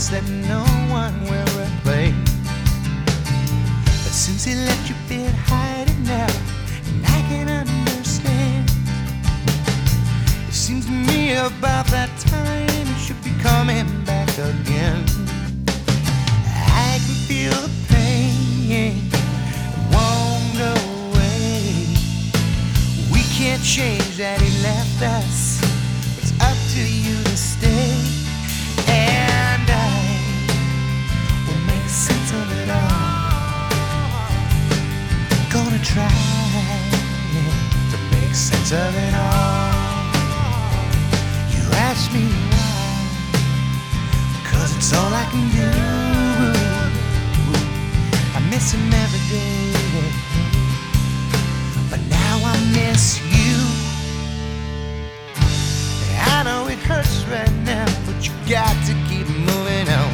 that no one will replace. But since he left you been hiding now, and I can understand. It seems to me about that time you should be coming back again. I can feel the pain, it won't go away. We can't change that he left us, but it's up to you to stay. And I will make sense of it all. Gonna try to make sense of it all. You ask me why, 'cause it's all I can do. I miss him every day, but now I miss you. I know it hurts right now, but you got to keep moving on.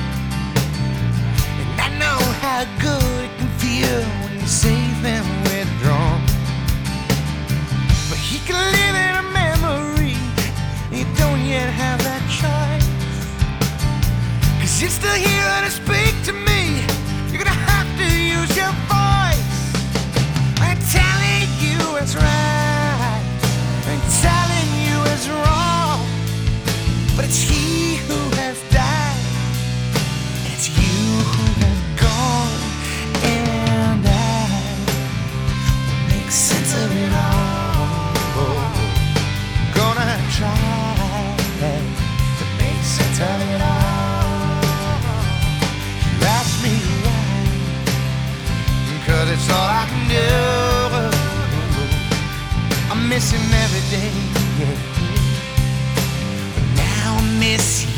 And I know how good it can feel when you're safe and withdrawn. But he can live in a memory, you don't yet have that choice. 'Cause you're still here to speak to me, you're gonna have to use your voice. I'm telling you it's right, I'm telling you it's wrong. But it's he who has died, and it's you who has gone. And I will make sense of it all. Gonna try to make sense of it all. You ask me why, 'cause it's all I can do. I miss him every day, yeah. But now I miss you.